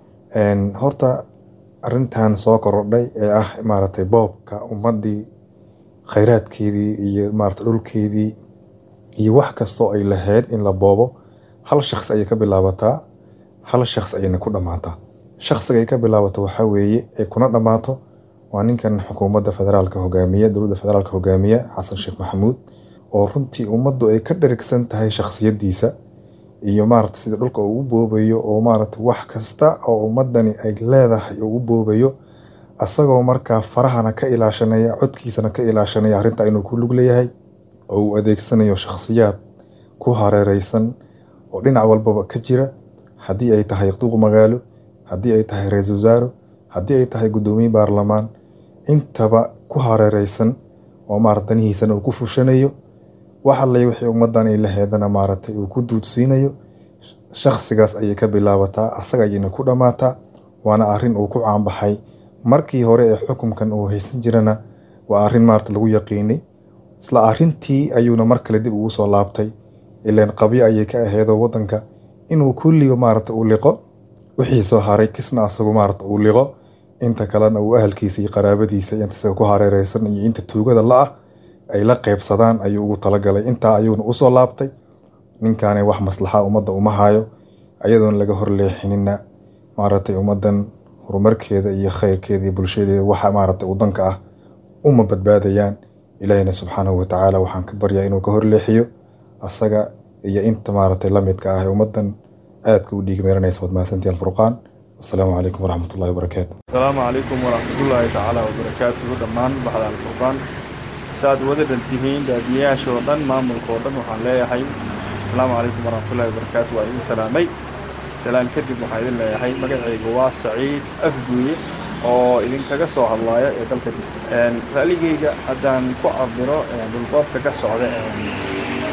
Speaker 7: horta arrintan soo korodhay ee ah maaragtay boobka ummadii khayraadkeedii iyo maaragta dhulkeedii iyo wax kastoo ay lahayd in la boobo, hal shakhs ayay ka bilaabataa, hal shakhs ayayna ku dhammaataa. shakhsiga ay ka bilaabato waxaa weeye ee kuna dhammaato waa ninkan xukuumadda federaalka hogaamiya, dowladda federaalka hogaamiya Xasan Sheekh Maxamuud, oo runtii ummaddu ay ka dherigsan tahay shakhsiyadiisa iyo maaragta sida dhulka uu u boobayo, oo maaragta wax kasta oo ummadani ay leedahay uu u boobayo, asagoo markaa farahana ka ilaashanaya, codkiisana ka ilaashanaya arrinta inuu ku lug leeyahay, oo uu adeegsanayo shakhsiyaad ku hareereysan oo dhinac walbaba ka jira. haddii ay tahay duq magaalo, haddii ay tahay ra'iisul wasaare, haddii ay tahay gudoomiye baarlamaan, intaba ku hareereysan oo maaragta danihiisana uu ku fushanayo. waxa la wixii ummadan ay lahaydana maaragtay uu ku duudsiinayo. shakhsigaas ayay ka bilaabataa, asaga ayayna ku dhammaataa. waana arrin uu ku caanbaxay markii hore ee xukunkan uu haysan jirana waa arrin maaragta lagu yaqiinay. isla arrintii ayuuna mar kale dib ugu soo laabtay, ilaan qabyo ayay ka aheedoo wadanka inuu kulliba maaragta uu liqo, wixii soo haray kisna asagu maaragta uu liqo, inta kalena uu ahalkiisa iyo qaraabadiisa inta isaga ku hareereysan iyo inta tuugada la ah ay la qaybsadaan ayuu ugu talagalay. intaa ayuuna u soo laabtay. ninkaani wax maslaxa ummadda uma hayo, ayadoon laga horleexinina maaragtay ummadan horumarkeeda iyo khayrkeeda iyo bulshadeeda waxa maaragtay wadanka ah uma badbaadayaan. ilaahina subxaanahu wa tacaala waxaan ka baryaa inuu ka horleexiyo asaga iyo inta maaragtay la midka ah ee ummadan aadka u dhiig meeranaysa. wad mahadsantihiin Al-Furqaan. assalaamu calaykum waraxmatullaahi wabarakaatu.
Speaker 8: assalaamu calaykum waraxmatullaahi tacaala wabarakaatuhu. dhammaan baxda Al-Furqaan saad wada dhantihiin daadiyaasha oo dhan, maamulka oo dhan waxaan leeyahay assalaamu calaykum waraxmatullaahi wabarakaatu. waa idin salaamay. salaan kadib waxaan idin leeyahay magacaygu waa Saciid Afguye oo idinkaga soo hadlaaya ee dalka dib. ra'ligeyga haddaan ku cabiro dhulboobka ka socda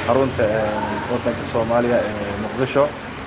Speaker 8: xarunta waddanka Soomaaliya ee Muqdisho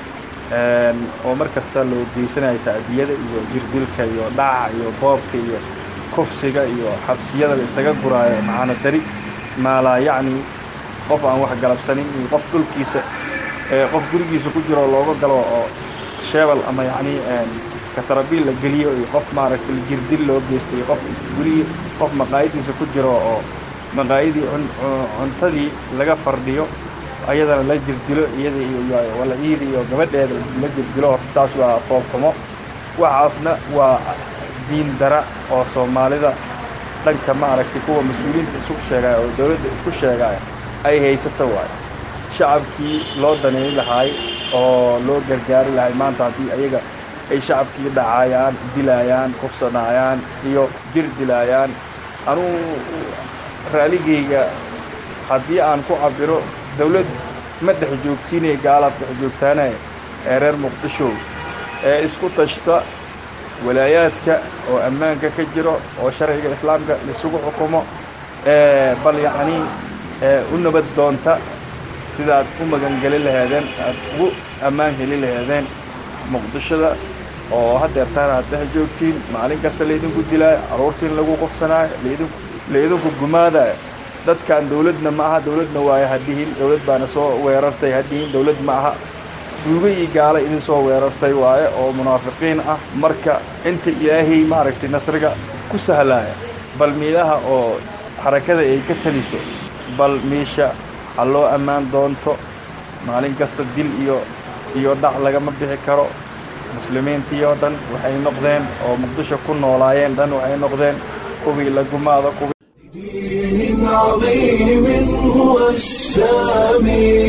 Speaker 8: oo mar kasta loo geysanayo taadiyada iyo jirdilka iyo dhaca iyo boobka iyo kufsiga iyo xabsiyada isaga guraayo macana dari maala yacni qof aan wax galabsanin iyo qof dhulkiisa qof gurigiisa ku jiro looga galo oo sheebal ama yacni katarabiil la geliyo iyo qof maaragtay jirdil loo geysto iyo qof guri qof maqaayadiisa ku jiro oo maqaayadii cuntadii laga fardhiyo ayadana la jirdilo iyada iyo wala iid iyo gabadheeda la jirdilo taas waa foofxumo waxaasna waa diin dara oo Soomaalida dhanka maaragtay kuwa mas'uuliyiinta isku sheegay oo dawladda isku sheegay ay haysato waay shacabkii loo daneeyay lahay oo loo gargaari lahay maanta hadii ayaga ay shacabkii dhacayaan dilayaan kufsanayaan iyo jir dilayaan anu raaligayga haddii aan ku cabiro dawlad ma dhex joogtiinay gaalaad dhex joogtaanay ee reer Muqdisho ee isku tashta walaayaadka oo ammaanka ka jiro oo sharciga islaamka isugu xukumo ee bal yacni ee u nabad doonta sidaad u magan gali lahaydeen aad ugu ammaan heli lahaydeen Muqdishada oo hadeertaan aad dhex joogtiin maalin kasta leedinku dilaa aroortiin lagu qofsanaayo leedinku leedinku gumaada dadkan dawladna ma aha dawladna waa hadihin dawlad baana soo weerartay hadihin dawlad ma aha tuugay gaala idin soo weerartay waaye oo munaafiqiin ah marka inta ilaahay maaragtay nasriga ku sahlaaya bal miilaha oo xarakada ay ka taliso bal meesha haloo ammaan doonto maalin kasta dil iyo iyo dhac laga ma bixi karo muslimiintii oo dhan waxay noqdeen oo Muqdisho ku noolaayeen dhan waxay noqdeen kuwii la gumaado kuwii
Speaker 1: دين عظيم هو السامي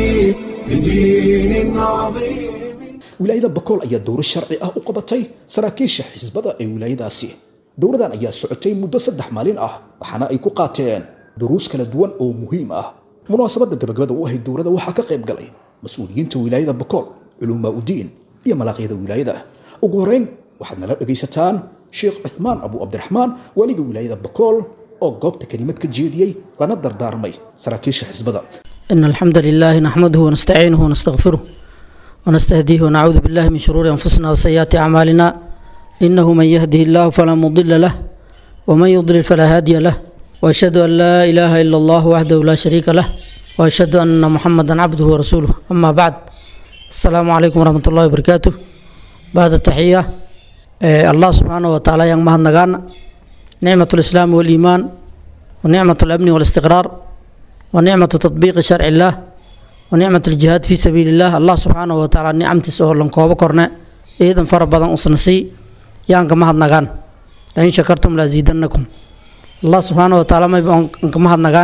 Speaker 1: بدين عظيم
Speaker 2: wilaayada Bakool ayaa dowr sharci ah u qabatay saraakiisha xisbada ee wilaayadaasi dowradan ayaa socotay muddo saddex maalin ah waxaana ay ku qaateen duruus kala duwan oo muhiim ah munaasabada gabagabada u ahayd dowrada waxaa ka qayb galay mas'uuliyiinta wilaayada Bakool culumaa u diin iyo malaaqyada wilaayada ugu horeyn waxaad nala dhagaysataan Sheekh Uthman Abu Abdurrahman waliga wilaayada Bakool oo goobta kalimaad ka jeediyay lana dardaarmay saraakiisha xisbada
Speaker 9: إن الحمد لله نحمده ونستعينه ونستغفره ونستهديه ونعوذ بالله من شرور أنفسنا وسيئات أعمالنا إنه من يهده الله فلا مضل له ومن يضلل فلا هادي له وأشهد أن لا إله إلا الله وحده لا شريك له وأشهد أن محمدا عبده ورسوله أما بعد السلام عليكم ورحمة الله وبركاته بعد التحية الله سبحانه وتعالى yang maha nagana نعمة الإسلام والإيمان ونعمة الأمن والاستقرار ونعمة تطبيق شرع الله ونعمة الجهاد في سبيل الله الله سبحانه وتعالى نعمة سهر لنكوبة كورنا إذن فربضا أصنصي يانك مهد نغان لئن شكرتم لازيدنكم الله سبحانه وتعالى ما يبقى مهد نغان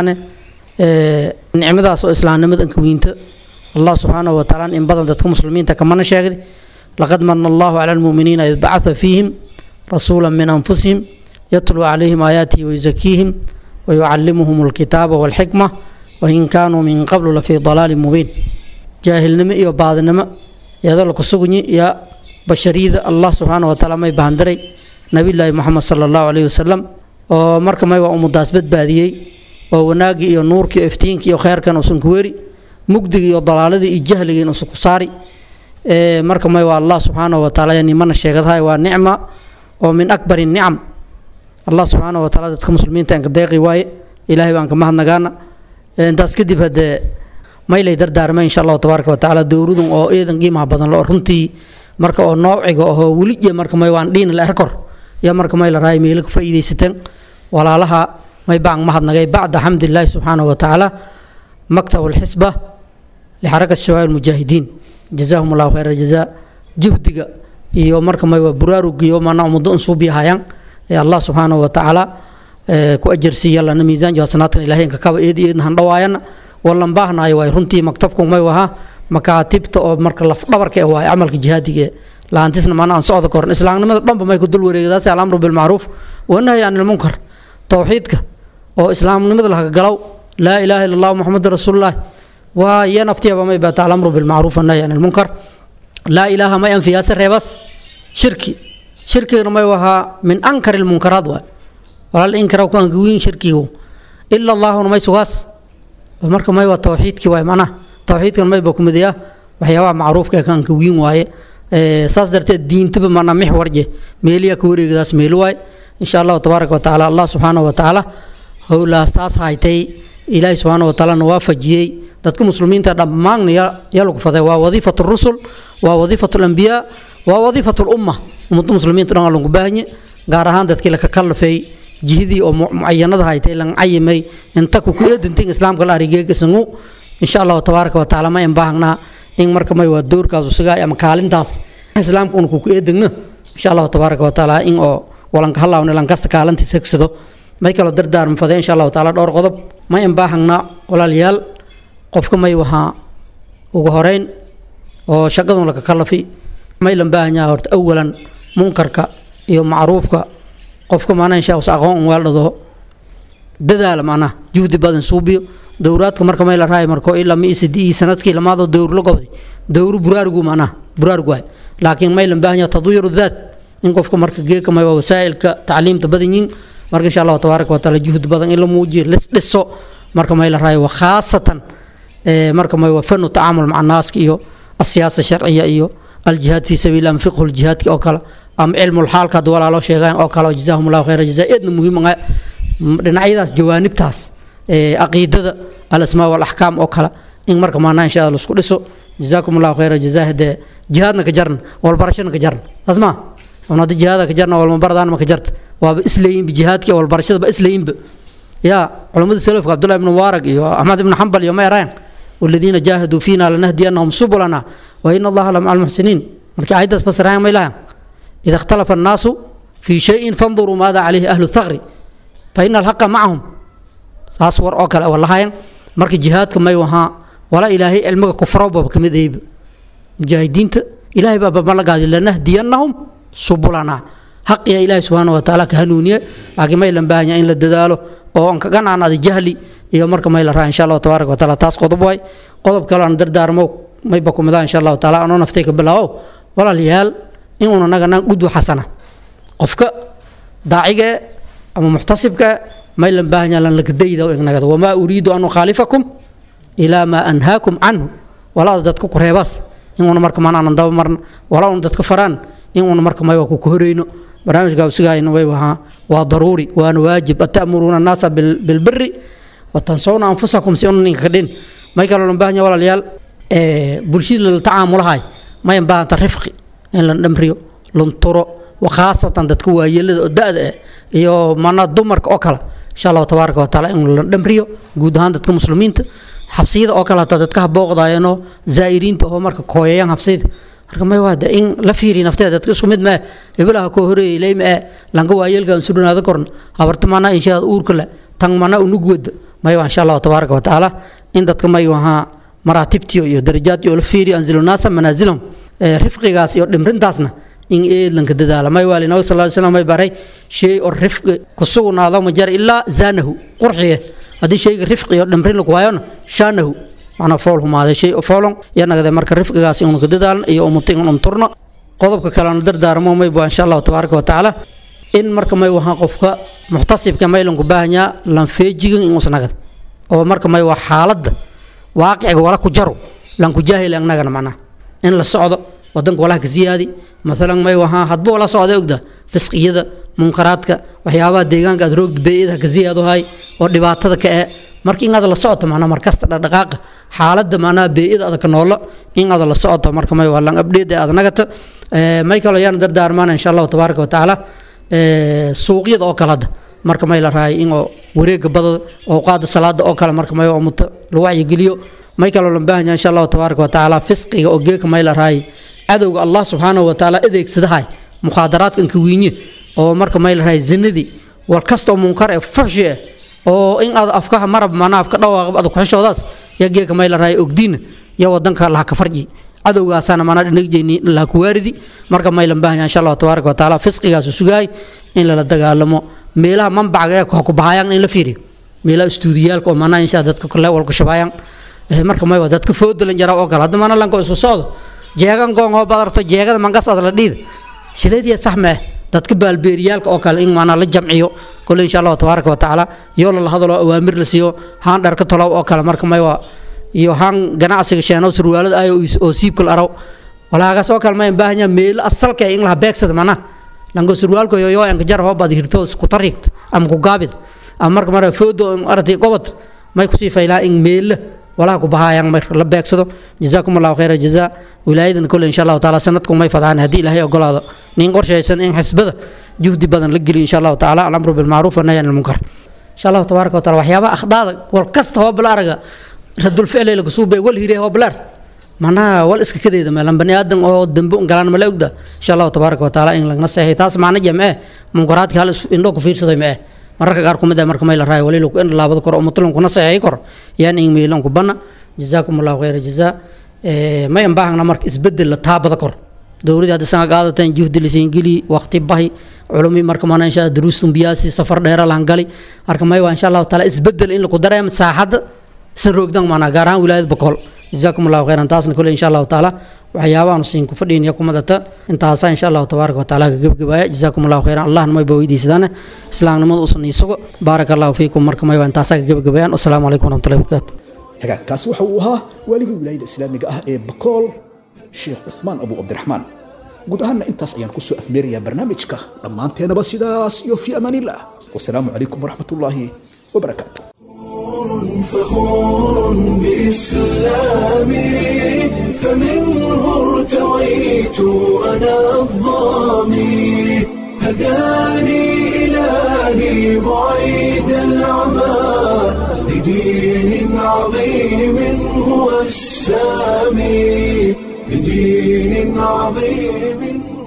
Speaker 9: نعمة سو إسلام نمد أنك وينت الله سبحانه وتعالى إن بدل دتكم مسلمين تكمنا شاكد لقد من الله على المؤمنين إذ بعث فيهم رسولا من أنفسهم يتلو عليهم آياته ويزكيهم ويعلمهم الكتاب والحكمة وإن كانوا من قبل لفي ضلال مبين جاهل نمئ وبعض نمئ يدل كسوغني يا بشريد الله سبحانه وتعالى ما يبهندري نبي الله محمد صلى الله عليه وسلم ومركا ما يبقى مداسبت باديي وناقي ونورك افتينك وخير كان وسنكويري مقدق وضلالة الجهل وسكساري مركا ما يبقى الله سبحانه وتعالى يعني من الشيخ هاي ونعمة ومن أكبر النعم الله سبحانه وتعالى dadka muslimiinta aan ka deeqi waaye ilaahay baan ka mahadnagaana intaas kadib hada maylay dardaarmay insha Allah tabaaraka wa taala dowladun oo eedan qiimaha badan loo runtii marka oo noociga oo wali iyo marka may waan dhiin la arkor ya marka may la raay meel ka faa'iideysateen walaalaha may baan mahadnagay bacda alxamdulillah subhanahu wa taala maktab alxisba li harakat shabaab almujahidin jazaahum Allah khayra jazaa juhdiga iyo marka may waa buraarugiyo maana ummadda suubiyahayaan يا الله سبحانه وتعالى ku ajarsiiya lana miisaan jaasanaadkan ilaahay ka kaba eed eedna han dhawaayana wallan baahnaayo way runtii maktabku may waha makaatibta oo marka laf dhabarka waa amalka jihaadiga laantisna maana aan socdo koran islaamnimada dhanba may ku dul wareegadaas al-amru bil ma'ruf wa nahyi anil munkar tawxiidka oo islaamnimada laga galaw la ilaaha illa allah muhammadur rasuulullah wa ya naftiyaba may baa al-amru bil ma'ruf wa nahyi anil munkar la ilaha ma yan fiyaas reebas shirki shirkiga may waha min ankar al munkarat wa wal inkar kan guwin shirkigu illa allah ma sugas marka may waa tawxiidkii waay macnaha tawxiidkan mayba ku midayaa waxyaabaha macruufka ee kan ka wiin waaye saas darteed diintaba mana mix warje meeliya ka wareegadaas meel waay insha Allah tabaaraka wa taala Allah subhanahu wa taala howlaas taas haytay ilaahay subhanahu wa taala waafajiyay dadka muslimiinta dhammaan ya lagu faday waa wadiifatu rusul waa wadiifatu anbiya waa wadiifatu umma ummadda muslimiinta dhan lagu baahanye gaar ahaan dadkii la ka kalafay jihadii oo muayyanada haytay lan ayimay inta ku eedantin islaamka la arigeega sangu insha Allah tabaaraka wa taala ma in baahna in marka may waa doorkaas usaga ama kaalintaas islaamka uu ku eedagna insha Allah tabaaraka wa taala in oo walan ka halawna lan kasta kaalintiisa kagsado may kala dardaar mafada insha Allah taala dhowr qodob ma in baahna walaalayaal qofka may waxa ugu horeyn oo shaqadan la ka kalafi may lan baahnya horta awalan munkarka iyo macruufka qofka maana insha Allah aqoon waalado dadaal maana juhdi badan suubiyo dowraadka marka may la raay marko ilaa mi sidii sanadkii lamaado dowr la gobday dowr buraarugu maana buraarugu waay laakiin may lan baahnya tadwiiru dhaat in qofka marka geeka may wasaa'ilka tacliimta badanyin marka insha Allah tabaaraka wa taala juhdi badan in la muujiyo liso marka may la raay wa khaasatan ee marka may wa fanu taamul ma'a naas iyo السياسة الشرعية iyo الجهاد في سبيل الله فقه الجهاد أو كلا أم علم الحال كدول على شيء أو كلا جزاهم الله خير جزاء إذن مهم لنعيداس جوانب تاس عقيدة الأسماء والأحكام أو كلا إن مركم معنا إن شاء الله سكولسو جزاكم الله خير جزاء ده جهادنا كجرن والبرشنا كجرن أسمع ونادي جهاد كجرن والمبردان ما كجرت وبإسلام بجهاد كي والبرشة بإسلام ب يا علماء السلف عبد الله بن مبارك يا أحمد بن حنبل يوم يرين والذين جاهدوا فينا لنهدينهم سبلنا وإن الله لمع المحسنين مركي عيدس بس رايم ما إذا اختلف الناس في شيء فانظروا ماذا عليه أهل الثغر فإن الحق معهم أصور أكل والله هاي مركي جهاد كما يوها ولا إلهي علمك كفر وبكم ذيب مجاهدين إلهي بابا ملقا لنهدينهم سبلنا حق يا إلهي سبحانه وتعالى كهنونية لكن ما يلم بانيا إن للدداله أو أنك كان عن هذا جهلي iyo marka may la raa insha Allah tabaaraka wa taala taas qodob way qodob kale aan dardaarmo may ba kumada insha Allah taala aan naftay ka bilaaw walaalayaal in uu naga naan gudwa xasana qofka daaciga ama muhtasibka may lan baahnya lan lagdayda oo ignaga wama uriidu an khalifakum ila ma anhaakum anhu wala dadku ku reebas in uu marka maan aan daw marna wala uu dadku faraan in uu marka may ku horeyno barnaamijka usigaayna way waxa waa daruuri waa waajib atamuruna an-nasa bil birri وتنسون أنفسكم سيئون كدين ما يقولوا لنباهني ولا ليال بلشيد للتعامل هاي ما ينباه الرفق إن لنمريو لنطرو وخاصة تتكوى يلد أداء يو مانا دمرك أوكلا إن شاء الله تبارك وتعالى إن لنمريو قودهان تتكو مسلمين حبسيد أوكلا تتكه بوغدا ينو زائرين تهو مرك كويان حبسيد marka waada in la fiiri nafteeda dadka isku mid ma iblaha ko horeey leeyma lanka waayelkan sudunaada korn habartamaana insha Allah uurka la tan mana unugwad ma waa insha Allah tabaaraka wa taala in dadka may waha maratibtiyo iyo darajaad iyo la fiiri anzilu naasa manazilhum rifqigaas iyo dhimrintaasna in eed lanka dadaala may wali nabi sallallahu alayhi wasallam may baray shay oo rifq ku sugnaado ma jar illa zanahu qurxiye hadii shayga rifqi iyo dhimrin lagu waayona shanahu أنا فول هم هذا شيء فولون يعني هذا مركز رفق قاسي ونك ددال يومتين ونطرنا قضب كلام دردار مو ما يبغى إن شاء الله تبارك وتعالى إن مركز ما يوها قفك محتصب كما يلون قبانيا لان فيجين إنسان أو مركز ما يوها حالد واقع ولا كجرو لان كجاهل لان نجنا معنا إن الصعود ودنك ولا كزيادة مثلا ما يوها حدبو ولا صعود يقدر فسقية منكراتك وحيابات ديجان قد روق بيدها كزيادة هاي ودبعت هذا كأ marka in aad la socoto maana markasta dhaqaaqa xaaladda maana beeyada aad ka nool in aad la socoto marka may walan update aad nagata ee may kala yaan dardaarmaan insha Allah tabaaraka wa taala ee suuqyada oo kala marka may la raay in oo wareega badada oo qaada salaada oo kala marka may umta loo wacyi geliyo may kala loo baahan insha Allah tabaaraka wa taala fisqiga oo geeka may la raay adowga Allah subhanahu wa taala adeegsadahay mukhadaraadkan ka wiinye oo marka may la raay zinadi war kasto munkar ee fuxshi oo in aad afkaha marab maana afka dhawaaq aad ku xishoodaas yageeka may la raay ogdiin ya wadanka la ka farji adowgaasana maana dhinagjeeni la ku waaridi marka may lan baahan insha Allah tabaaraka wa taala fisqigaas sugaay in la dagaalamo meelaha manbacga ku ku bahayaan in la fiiriyo meelaha stuudiyaalka oo maana insha dadka kale wal ku shabaayaan marka may wada dadka foodalan jara oo kala hadda maana lan ko isku socdo jeegan goon oo badarto jeegada mangas aad la dhiid shileediya saxme dadka baalbeeriyaalka oo kale in maana la jamciyo kole insha allahu tabaaraka watacaala yoo lala hadalo awaamir la siiyo haan dharka tolow oo kale marka may waa iyo haan ganacsiga sheeno surwaalada ay oo siibkal araw walaagaas oo kale may baahanya meel asalka in la beegsado mana lango surwaalko yo yo aan jar hobad hirto isku tariiqt am ku gaabid am marka mara foodo arday gobad may ku sii faylaa in meel wala ku bahayaan mar la beegsado jazakumullahu khayra jazaa wilaayadan kule insha Allah taala sanadku may fadaan hadii ilaahay ogolaado nin qorshaysan in xisbada juhdi badan la geliyo insha Allah taala al-amru bil ma'ruf wa nahyi anil munkar insha Allah tabaaraka wa taala waxyaaba akhdaada wal kasta oo balaaraga radul ficil lagu suubay wal hiray oo balaar mana wal iska kadeeda meelan bani aadan oo dambe un galaan ma la ogda insha Allah tabaaraka wa taala in lagna sahay taas macna jamee munkaraadka hal indho ku fiirsaday ma mararka qaar kumid marka may la raay wali loo in laabada kor oo mutlan kuna saxay kor yaan in meelan ku bana jazakumullahu khayra jazaa ee may baahna marka isbedel la taabada kor dawladda hadda san qaadataan juhdi la siin gili waqti bahi culumi marka mana insha duruustum biyaasi safar dheer la hangali marka may waa insha Allah taala isbedel in la ku dareemo saaxada san roogdan mana gaar ahaan wilaayad boqol jazakumullahu khayran taasna kule insha Allah taala waxyaabahan siin ku fadhiinaya kuma data intaas insha Allah tabaaraka wa taala gabagabaya jazakumullahu khayran Allah ma bawdiisana islaamnimada usan isago barakallahu fiikum marka ma waan taas gabagabayaan assalamu alaykum wa rahmatullahi wa barakatuh
Speaker 2: hagaa kaas waxa uu ahaa waaliga wilaayada islaamiga ah ee Bakool Sheekh Uthman Abu Abdirrahman guud ahaan intaas ayaan ku soo afmeeriyaa barnaamijka dhamaanteenaba sidaas iyo fi amanillah wassalamu alaykum wa rahmatullahi wa barakatuh
Speaker 1: فخور بإسلامي فمنه ارتويت أنا الضامي هداني إلهي بعيد العمى لدين عظيم هو السامي لدين عظيم